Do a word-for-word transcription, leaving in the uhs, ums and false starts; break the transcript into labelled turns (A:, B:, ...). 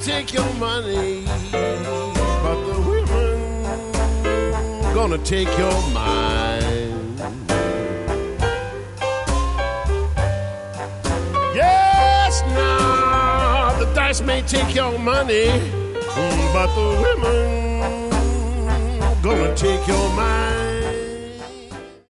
A: take your money, but the women gonna take your mind. Yes, now the dice may take your money, but the women gonna take your mind.